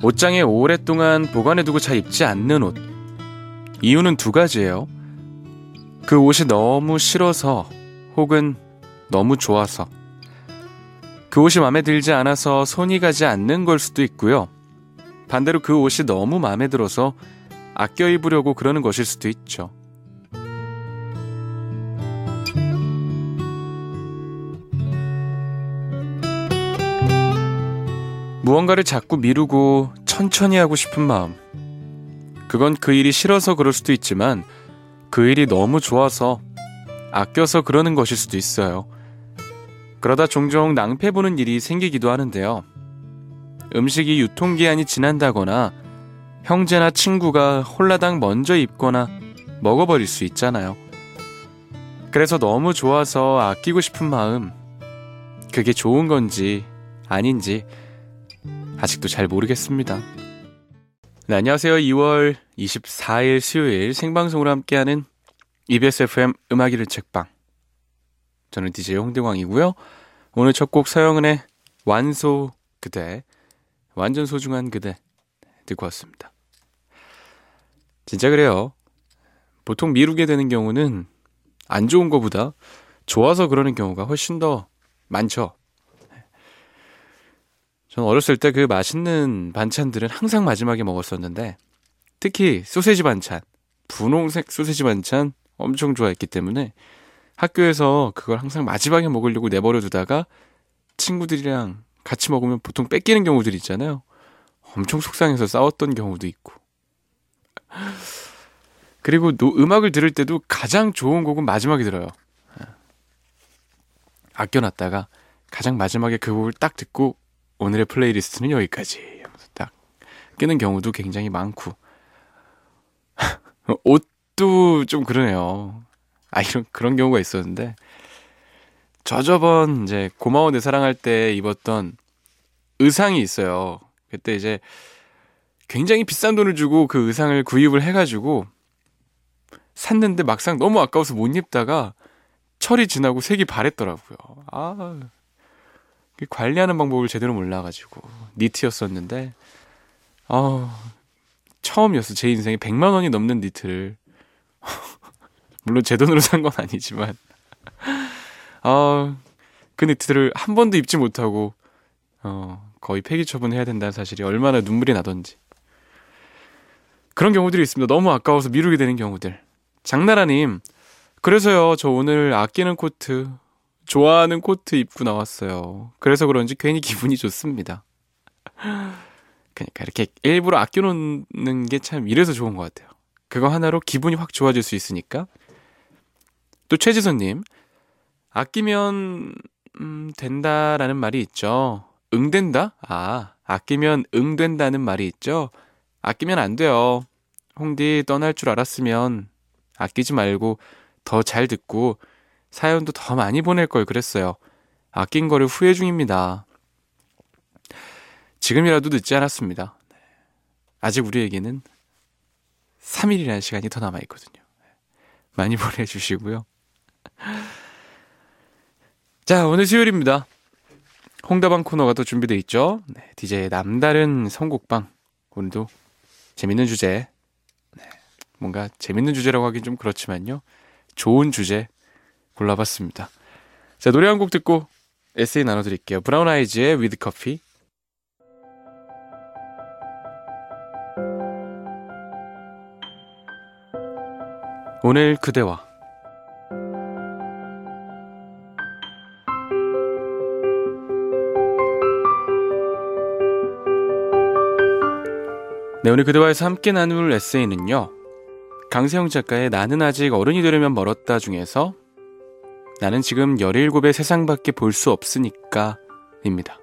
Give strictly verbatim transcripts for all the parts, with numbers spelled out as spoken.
옷장에 오랫동안 보관해두고 잘 입지 않는 옷. 이유는 두 가지예요. 그 옷이 너무 싫어서 혹은 너무 좋아서. 그 옷이 마음에 들지 않아서 손이 가지 않는 걸 수도 있고요. 반대로 그 옷이 너무 마음에 들어서 아껴 입으려고 그러는 것일 수도 있죠. 무언가를 자꾸 미루고 천천히 하고 싶은 마음. 그건 그 일이 싫어서 그럴 수도 있지만 그 일이 너무 좋아서 아껴서 그러는 것일 수도 있어요. 그러다 종종 낭패보는 일이 생기기도 하는데요. 음식이 유통기한이 지난다거나 형제나 친구가 홀라당 먼저 입거나 먹어버릴 수 있잖아요. 그래서 너무 좋아서 아끼고 싶은 마음, 그게 좋은 건지 아닌지 아직도 잘 모르겠습니다. 네, 안녕하세요. 이월 이십사일 수요일 생방송으로 함께하는 이비에스 에프엠 음악이를 책방. 저는 디제이 홍대광이고요. 오늘 첫 곡 서영은의 완소 그대, 완전 소중한 그대 듣고 왔습니다. 진짜 그래요. 보통 미루게 되는 경우는 안 좋은 거보다 좋아서 그러는 경우가 훨씬 더 많죠. 저는 어렸을 때 그 맛있는 반찬들은 항상 마지막에 먹었었는데, 특히 소세지 반찬, 분홍색 소세지 반찬 엄청 좋아했기 때문에 학교에서 그걸 항상 마지막에 먹으려고 내버려 두다가 친구들이랑 같이 먹으면 보통 뺏기는 경우들이 있잖아요. 엄청 속상해서 싸웠던 경우도 있고. 그리고 노, 음악을 들을 때도 가장 좋은 곡은 마지막에 들어요. 아껴놨다가 가장 마지막에 그 곡을 딱 듣고 오늘의 플레이리스트는 여기까지 하면서 딱 끄는 경우도 굉장히 많고. 옷도 좀 그러네요. 아, 이런, 그런 경우가 있었는데, 저 저번 이제 고마워 내 사랑할 때 입었던 의상이 있어요. 그때 이제 굉장히 비싼 돈을 주고 그 의상을 구입을 해가지고 샀는데 막상 너무 아까워서 못 입다가 철이 지나고 색이 바랬더라고요. 아, 관리하는 방법을 제대로 몰라가지고 니트였었는데, 아, 처음이었어. 제 인생에 백만 원이 넘는 니트를. 물론 제 돈으로 산 건 아니지만, 아, 그 니트를 한 번도 입지 못하고 어, 거의 폐기 처분해야 된다는 사실이 얼마나 눈물이 나던지. 그런 경우들이 있습니다. 너무 아까워서 미루게 되는 경우들. 장나라님, 그래서요, 저 오늘 아끼는 코트, 좋아하는 코트 입고 나왔어요. 그래서 그런지 괜히 기분이 좋습니다. 그러니까 이렇게 일부러 아껴놓는 게 참 이래서 좋은 것 같아요. 그거 하나로 기분이 확 좋아질 수 있으니까. 또 최지선님, 아끼면 음, 된다라는 말이 있죠. 응된다? 아, 아끼면 응된다는 말이 있죠. 아끼면 안 돼요. 홍디 떠날 줄 알았으면 아끼지 말고 더 잘 듣고 사연도 더 많이 보낼 걸 그랬어요. 아낀 거를 후회 중입니다. 지금이라도 늦지 않았습니다. 아직 우리에게는 삼 일이라는 시간이 더 남아있거든요. 많이 보내주시고요. 자, 오늘 수요일입니다. 홍다방 코너가 또 준비되어 있죠. 네, 디제이의 남다른 선곡방. 오늘도 재밌는 주제, 네, 뭔가 재밌는 주제라고 하긴 좀 그렇지만요, 좋은 주제 골라봤습니다. 자, 노래 한 곡 듣고 에세이 나눠드릴게요. 브라운 아이즈의 With Coffee. 오늘 그대와. 네, 오늘 그대와에서 함께 나눌 에세이는요, 강세형 작가의 나는 아직 어른이 되려면 멀었다 중에서 나는 지금 열일곱의 세상밖에 볼 수 없으니까 입니다.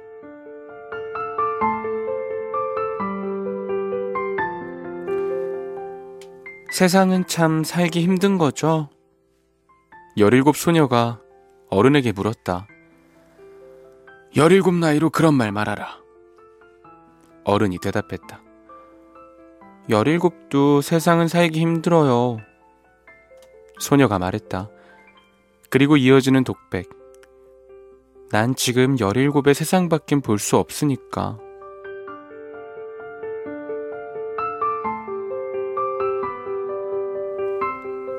세상은 참 살기 힘든 거죠. 열일곱 소녀가 어른에게 물었다. 열일곱 나이로 그런 말 말아라. 어른이 대답했다. 열일곱도 세상은 살기 힘들어요. 소녀가 말했다. 그리고 이어지는 독백. 난 지금 열일곱의 세상밖엔 볼 수 없으니까.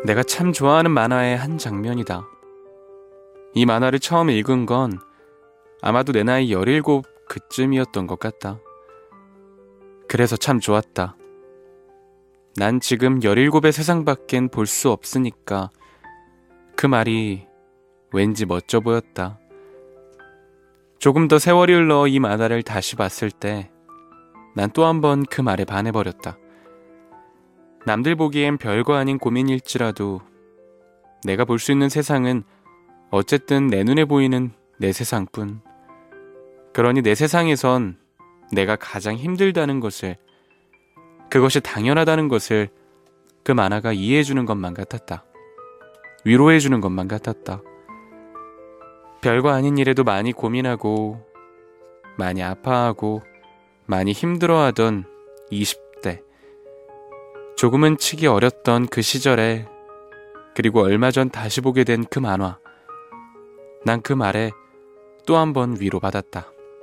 내가 참 좋아하는 만화의 한 장면이다. 이 만화를 처음 읽은 건 아마도 내 나이 열일곱 그쯤이었던 것 같다. 그래서 참 좋았다. 난 지금 열일곱의 세상밖엔 볼 수 없으니까 그 말이 왠지 멋져 보였다. 조금 더 세월이 흘러 이 만화를 다시 봤을 때 난 또 한 번 그 말에 반해버렸다. 남들 보기엔 별거 아닌 고민일지라도 내가 볼 수 있는 세상은 어쨌든 내 눈에 보이는 내 세상뿐. 그러니 내 세상에선 내가 가장 힘들다는 것을, 그것이 당연하다는 것을 그 만화가 이해해주는 것만 같았다. 위로해주는 것만 같았다. 별거 아닌 일에도 많이 고민하고 많이 아파하고 많이 힘들어하던 이십 대, 조금은 치기 어렸던 그 시절에, 그리고 얼마 전 다시 보게 된 그 만화, 난 그 말에 또 한 번 위로받았다.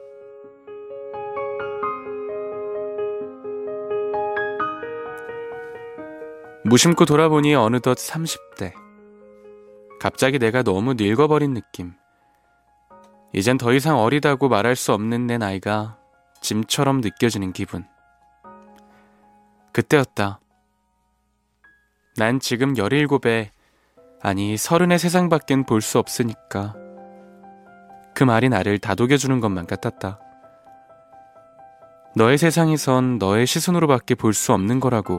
무심코 돌아보니 어느덧 삼십 대. 갑자기 내가 너무 늙어버린 느낌. 이젠 더 이상 어리다고 말할 수 없는 내 나이가 짐처럼 느껴지는 기분. 그때였다. 난 지금 열일곱에, 아니 서른의 세상밖엔 볼 수 없으니까 그 말이 나를 다독여주는 것만 같았다. 너의 세상에선 너의 시선으로밖에 볼 수 없는 거라고.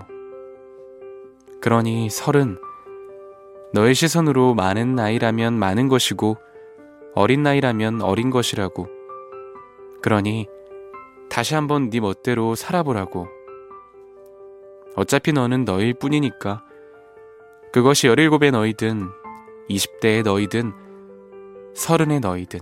그러니 서른, 너의 시선으로 많은 나이라면 많은 것이고 어린 나이라면 어린 것이라고. 그러니 다시 한번 네 멋대로 살아보라고. 어차피 너는 너일 뿐이니까. 그것이 열일곱의 너이든 이십 대의 너이든 서른의 너이든.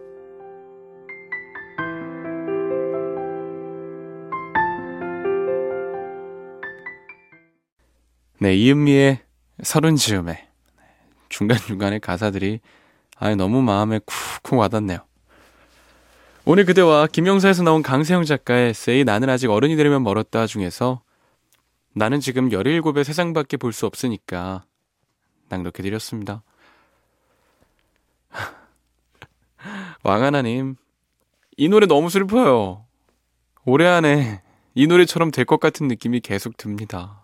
네, 이은미의 서른 즈음에. 중간중간에 가사들이 아예 너무 마음에 쿡쿡 와닿네요. 오늘 그대와 김영사에서 나온 강세형 작가의 에세이 나는 아직 어른이 되려면 멀었다 중에서 나는 지금 열일곱의 세상밖에 볼 수 없으니까 낭독해드렸습니다. 왕하나님, 이 노래 너무 슬퍼요. 올해 안에 이 노래처럼 될 것 같은 느낌이 계속 듭니다.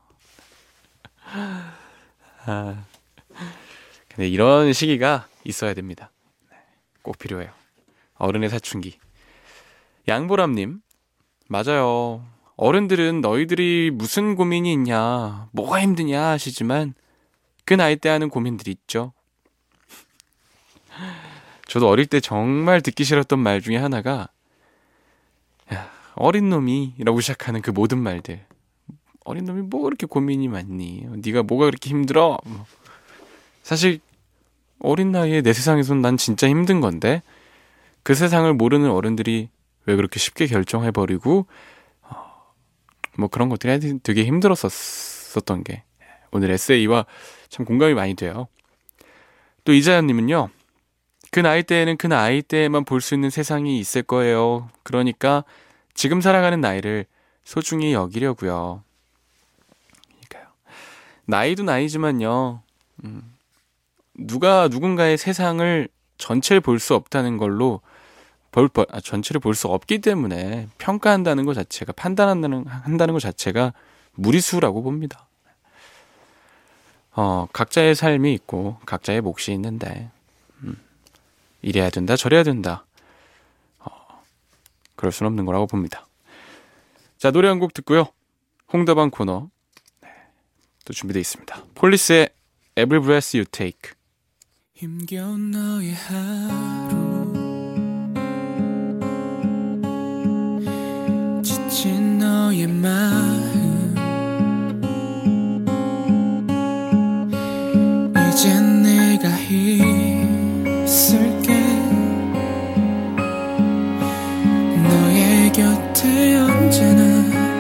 아, 근데 이런 시기가 있어야 됩니다. 꼭 필요해요. 어른의 사춘기. 양보람님, 맞아요. 어른들은 너희들이 무슨 고민이 있냐, 뭐가 힘드냐 하시지만 그 나이 때 하는 고민들이 있죠. 저도 어릴 때 정말 듣기 싫었던 말 중에 하나가 야, 어린 놈이 라고 시작하는 그 모든 말들. 어린 놈이 뭐 그렇게 고민이 많니? 네가 뭐가 그렇게 힘들어? 사실 어린 나이에 내 세상에선 난 진짜 힘든 건데 그 세상을 모르는 어른들이 왜 그렇게 쉽게 결정해버리고 뭐 그런 것들이 되게 힘들었었던 게 오늘 에세이와 참 공감이 많이 돼요. 또 이자연님은요, 그 나이 때에는 그 나이 때에만 볼 수 있는 세상이 있을 거예요. 그러니까 지금 살아가는 나이를 소중히 여기려고요. 그러니까요. 나이도 나이지만요, 음, 누가 누군가의 세상을 전체를 볼 수 없다는 걸로 볼, 아, 전체를 볼 수 없기 때문에 평가한다는 것 자체가, 판단한다는 한다는 것 자체가 무리수라고 봅니다. 어, 각자의 삶이 있고 각자의 몫이 있는데 음, 이래야 된다 저래야 된다 어, 그럴 수는 없는 거라고 봅니다. 자, 노래 한 곡 듣고요. 홍다방 코너 네, 또 준비되어 있습니다. 폴리스의 Every Breath You Take. 힘겨운 너의 하루, 지친 너의 마음, 이젠 내가 있을게. 너의 곁에 언제나.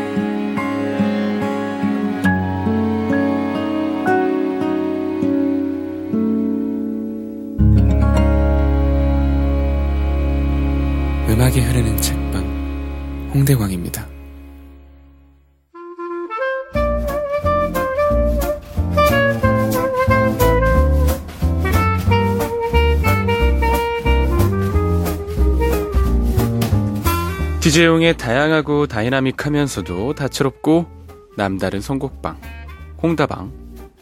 음악이 흐르는 책방 홍대광입니다. 디제이용의 다양하고 다이나믹하면서도 다채롭고 남다른 선곡방 홍다방.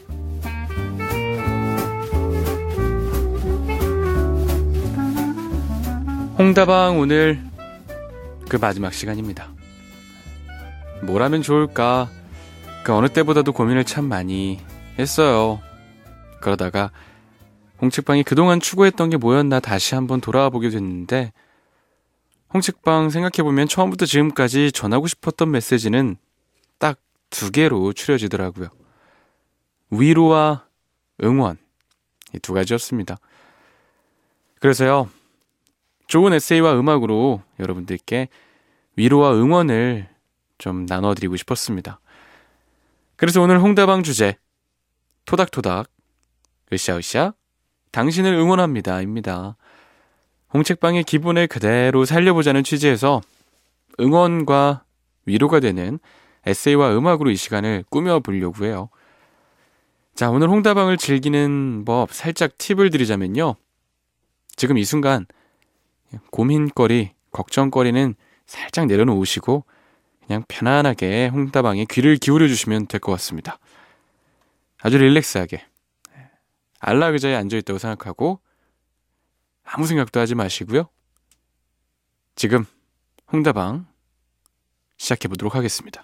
홍다방 오늘 그 마지막 시간입니다. 뭘 하면 좋을까 그 어느 때보다도 고민을 참 많이 했어요. 그러다가 홍책방이 그동안 추구했던 게 뭐였나 다시 한번 돌아와 보게 됐는데, 홍책방 생각해보면 처음부터 지금까지 전하고 싶었던 메시지는 딱 두 개로 추려지더라고요. 위로와 응원, 이 두 가지였습니다. 그래서요, 좋은 에세이와 음악으로 여러분들께 위로와 응원을 좀 나눠드리고 싶었습니다. 그래서 오늘 홍다방 주제 토닥토닥 으쌰으쌰 당신을 응원합니다 입니다. 홍책방의 기본을 그대로 살려보자는 취지에서 응원과 위로가 되는 에세이와 음악으로 이 시간을 꾸며보려고 해요. 자, 오늘 홍다방을 즐기는 법 살짝 팁을 드리자면요, 지금 이 순간 고민거리, 걱정거리는 살짝 내려놓으시고 그냥 편안하게 홍다방에 귀를 기울여 주시면 될 것 같습니다. 아주 릴렉스하게 안락 의자에 앉아있다고 생각하고 아무 생각도 하지 마시고요. 지금 홍다방 시작해보도록 하겠습니다.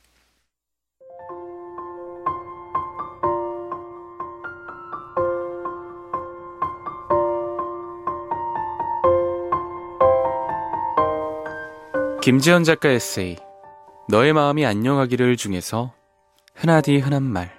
김지연 작가 에세이 너의 마음이 안녕하기를 중에서 흔하디 흔한 말.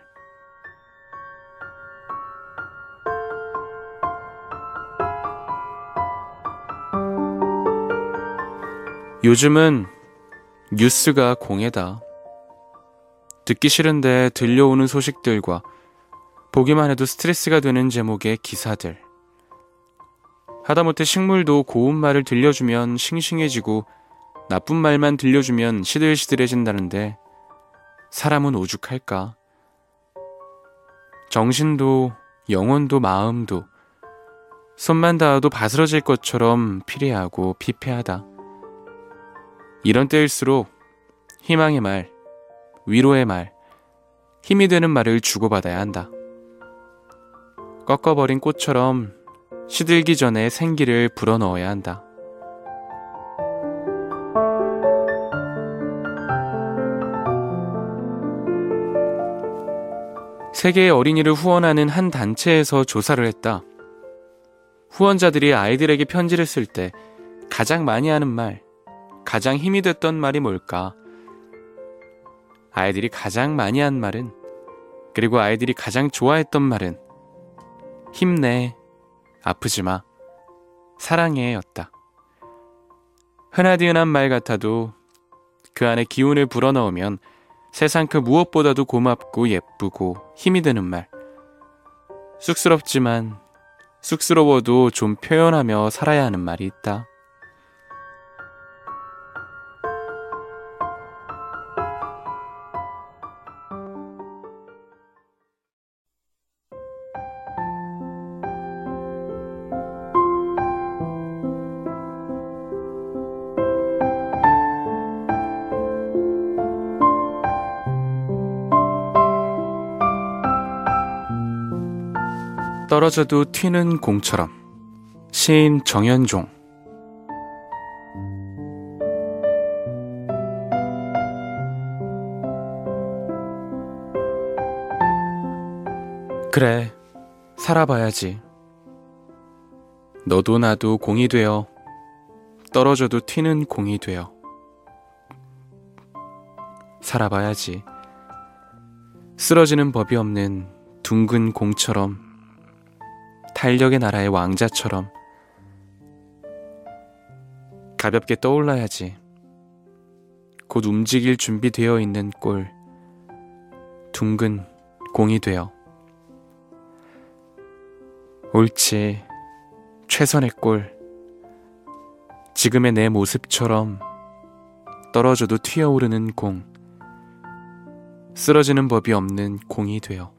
요즘은 뉴스가 공해다. 듣기 싫은데 들려오는 소식들과 보기만 해도 스트레스가 되는 제목의 기사들. 하다못해 식물도 고운 말을 들려주면 싱싱해지고 나쁜 말만 들려주면 시들시들해진다는데 사람은 오죽할까? 정신도 영혼도 마음도 손만 닿아도 바스러질 것처럼 피례하고 피폐하다. 이런 때일수록 희망의 말, 위로의 말, 힘이 되는 말을 주고받아야 한다. 꺾어버린 꽃처럼 시들기 전에 생기를 불어넣어야 한다. 세계의 어린이를 후원하는 한 단체에서 조사를 했다. 후원자들이 아이들에게 편지를 쓸 때 가장 많이 하는 말, 가장 힘이 됐던 말이 뭘까? 아이들이 가장 많이 한 말은, 그리고 아이들이 가장 좋아했던 말은 힘내, 아프지 마, 사랑해 였다. 흔하디 흔한 말 같아도 그 안에 기운을 불어넣으면 세상 그 무엇보다도 고맙고 예쁘고 힘이 되는 말. 쑥스럽지만 쑥스러워도 좀 표현하며 살아야 하는 말이 있다. 떨어져도 튀는 공처럼. 시인 정현종. 그래, 살아봐야지. 너도 나도 공이 되어 떨어져도 튀는 공이 되어 살아봐야지. 쓰러지는 법이 없는 둥근 공처럼, 탄력의 나라의 왕자처럼 가볍게 떠올라야지. 곧 움직일 준비되어 있는 꼴, 둥근 공이 되어. 옳지, 최선의 꼴. 지금의 내 모습처럼 떨어져도 튀어오르는 공, 쓰러지는 법이 없는 공이 되어.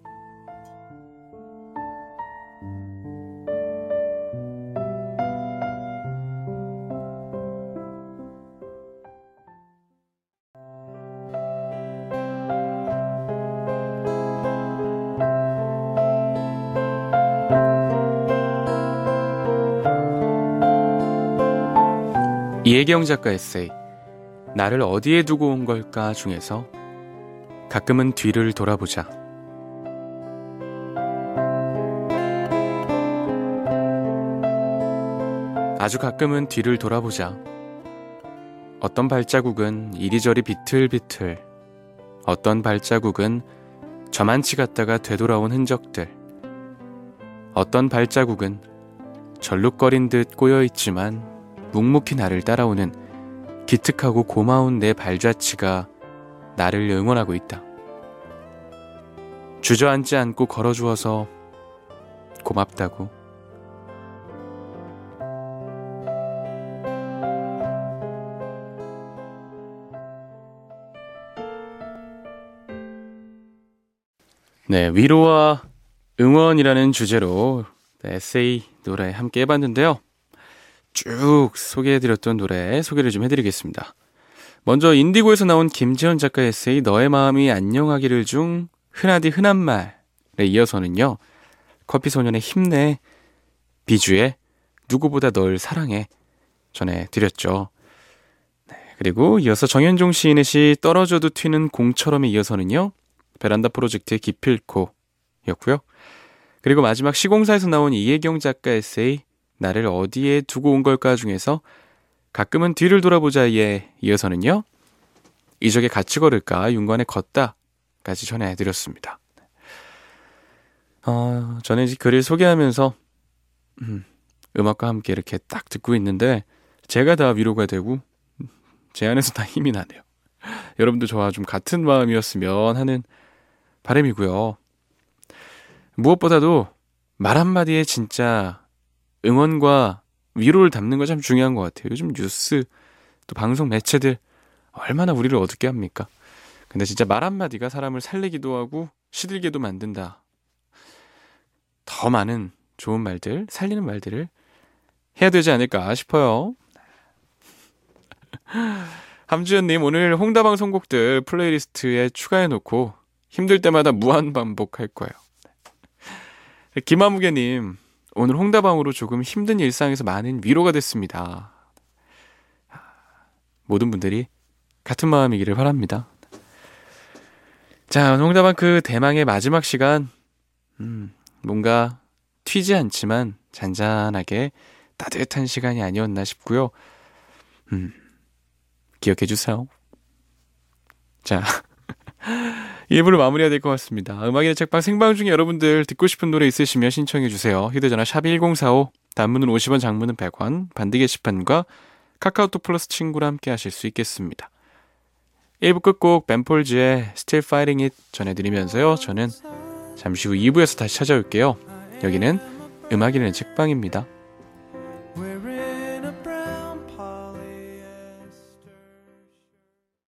이혜경 작가 에세이 나를 어디에 두고 온 걸까 중에서 가끔은 뒤를 돌아보자. 아주 가끔은 뒤를 돌아보자. 어떤 발자국은 이리저리 비틀비틀, 어떤 발자국은 저만치 갔다가 되돌아온 흔적들, 어떤 발자국은 절룩거린 듯 꼬여있지만 묵묵히 나를 따라오는 기특하고 고마운 내 발자취가 나를 응원하고 있다. 주저앉지 않고 걸어주어서 고맙다고. 네, 위로와 응원이라는 주제로 에세이 노래 함께 해봤는데요. 쭉 소개해드렸던 노래 소개를 좀 해드리겠습니다. 먼저 인디고에서 나온 김지현 작가의 에세이 너의 마음이 안녕하기를 중 흔하디 흔한 말에 이어서는요. 커피소년의 힘내, 비주의 누구보다 널 사랑해 전해드렸죠. 네, 그리고 이어서 정현종 시인의 시 떨어져도 튀는 공처럼에 이어서는요. 베란다 프로젝트의 기필코 였고요. 그리고 마지막 시공사에서 나온 이혜경 작가 에세이 나를 어디에 두고 온 걸까 중에서 가끔은 뒤를 돌아보자에 이어서는요. 이적에 같이 걸을까 윤관의 걷다까지 전해드렸습니다. 어, 저는 이제 글을 소개하면서 음, 음악과 함께 이렇게 딱 듣고 있는데 제가 다 위로가 되고 제 안에서 다 힘이 나네요. 여러분도 저와 좀 같은 마음이었으면 하는 바람이고요. 무엇보다도 말 한마디에 진짜 응원과 위로를 담는 거 참 중요한 것 같아요. 요즘 뉴스 또 방송 매체들 얼마나 우리를 어둡게 합니까? 근데 진짜 말 한마디가 사람을 살리기도 하고 시들게도 만든다. 더 많은 좋은 말들, 살리는 말들을 해야 되지 않을까 싶어요. 함주연님 오늘 홍다방 선곡들 플레이리스트에 추가해놓고 힘들 때마다 무한 반복할 거예요. 김아무개님 오늘 홍다방으로 조금 힘든 일상에서 많은 위로가 됐습니다. 모든 분들이 같은 마음이기를 바랍니다. 자, 홍다방 그 대망의 마지막 시간 음, 뭔가 튀지 않지만 잔잔하게 따뜻한 시간이 아니었나 싶고요. 음, 기억해 주세요. 자, 일 부를 마무리해야 될 것 같습니다. 음악의 책방 생방 중에 여러분들 듣고 싶은 노래 있으시면 신청해 주세요. 휴대전화 샵 일공사오, 단문은 오십 원, 장문은 백 원, 반디 게시판과 카카오톡 플러스 친구랑 함께 하실 수 있겠습니다. 일 부 끝곡 벤폴즈의 Still Fighting It 전해드리면서요. 저는 잠시 후 이 부에서 다시 찾아올게요. 여기는 음악의 책방입니다.